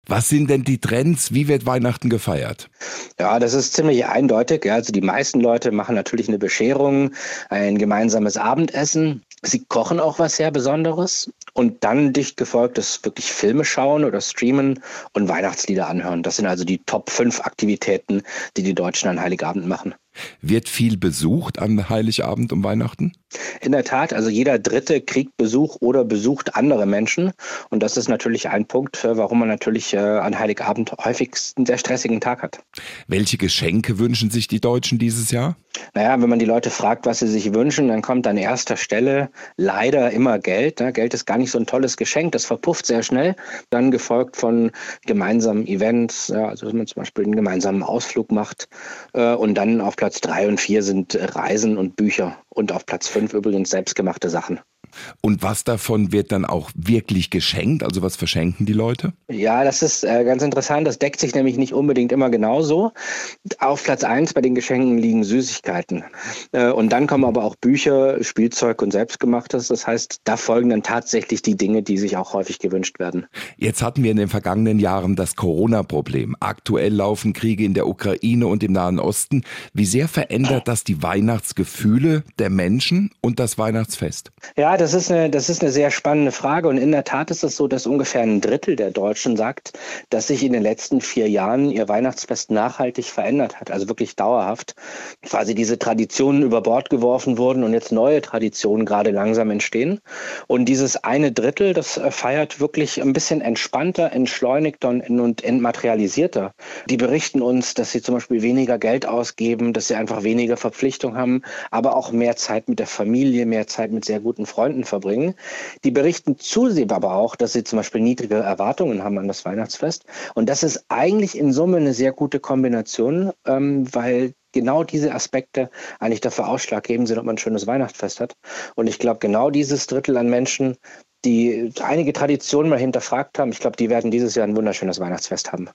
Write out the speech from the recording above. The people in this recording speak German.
Was sind denn die Trends? Wie wird Weihnachten gefeiert? Ja, das ist ziemlich eindeutig. Ja. Also die meisten Leute machen natürlich eine Bescherung, ein gemeinsames Abendessen. Sie kochen auch was sehr Besonderes und dann dicht gefolgt ist wirklich Filme schauen oder streamen und Weihnachtslieder anhören. Das sind also die Top 5 Aktivitäten, die die Deutschen an Heiligabend machen. Wird viel besucht an Heiligabend um Weihnachten? In der Tat, also jeder Dritte kriegt Besuch oder besucht andere Menschen. Und das ist natürlich ein Punkt, warum man natürlich an Heiligabend häufig einen sehr stressigen Tag hat. Welche Geschenke wünschen sich die Deutschen dieses Jahr? Naja, wenn man die Leute fragt, was sie sich wünschen, dann kommt an erster Stelle leider immer Geld. Ne? Geld ist gar nicht so ein tolles Geschenk, das verpufft sehr schnell. Dann gefolgt von gemeinsamen Events, ja, also dass man zum Beispiel einen gemeinsamen Ausflug macht. Und dann auf Platz 3 und 4 sind Reisen und Bücher. Und auf Platz 5 übrigens selbstgemachte Sachen. Und was davon wird dann auch wirklich geschenkt? Also was verschenken die Leute? Ja, das ist ganz interessant. Das deckt sich nämlich nicht unbedingt immer genauso. Auf Platz 1 bei den Geschenken liegen Süßigkeiten. Und dann kommen aber auch Bücher, Spielzeug und Selbstgemachtes. Das heißt, da folgen dann tatsächlich die Dinge, die sich auch häufig gewünscht werden. Jetzt hatten wir in den vergangenen Jahren das Corona-Problem. Aktuell laufen Kriege in der Ukraine und im Nahen Osten. Wie sehr verändert das die Weihnachtsgefühle der Menschen und das Weihnachtsfest? Ja, das ist eine sehr spannende Frage. Und in der Tat ist es so, dass ungefähr ein Drittel der Deutschen sagt, dass sich in den letzten 4 Jahren ihr Weihnachtsfest nachhaltig verändert hat. Also wirklich dauerhaft. Quasi diese Traditionen über Bord geworfen wurden und jetzt neue Traditionen gerade langsam entstehen. Und dieses eine Drittel, das feiert wirklich ein bisschen entspannter, entschleunigter und entmaterialisierter. Die berichten uns, dass sie zum Beispiel weniger Geld ausgeben, dass sie einfach weniger Verpflichtung haben, aber auch mehr Zeit mit der Familie, mehr Zeit mit sehr guten Freunden verbringen. Die berichten zudem aber auch, dass sie zum Beispiel niedrige Erwartungen haben an das Weihnachtsfest. Und das ist eigentlich in Summe eine sehr gute Kombination, weil genau diese Aspekte eigentlich dafür ausschlaggebend sind, ob man ein schönes Weihnachtsfest hat. Und ich glaube, genau dieses Drittel an Menschen, die einige Traditionen mal hinterfragt haben, ich glaube, die werden dieses Jahr ein wunderschönes Weihnachtsfest haben.